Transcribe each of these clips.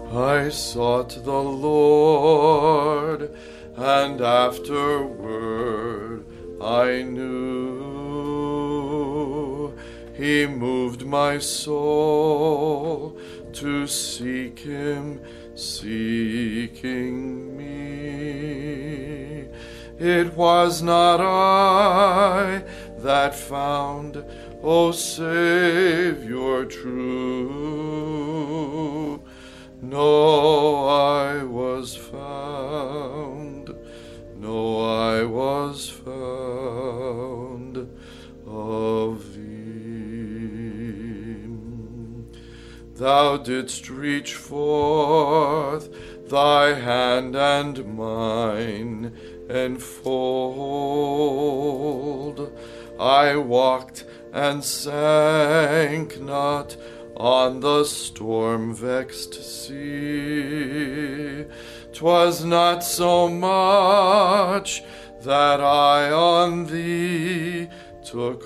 I sought the Lord, and afterward I knew He moved my soul to seek Him, seeking me. It was not I that found, O Savior true. No, I was found, no, I was found of Thee. Thou didst reach forth Thy hand and mine enfold. I walked and sank not on the storm-vexed sea. 'Twas not so much that I on Thee took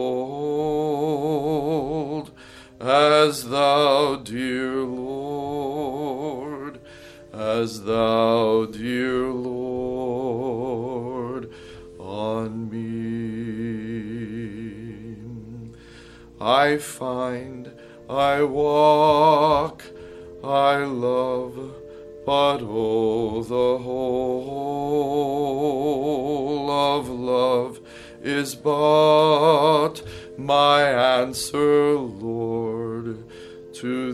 hold, as Thou, dear Lord, as Thou, dear Lord, on me. I find, I walk, I love, but oh, the whole of love is but my answer, Lord, to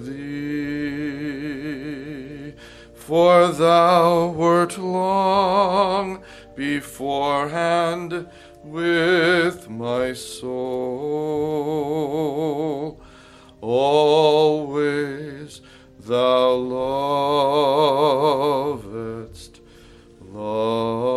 Thee. For Thou wert long beforehand with my soul. Always Thou lovedst,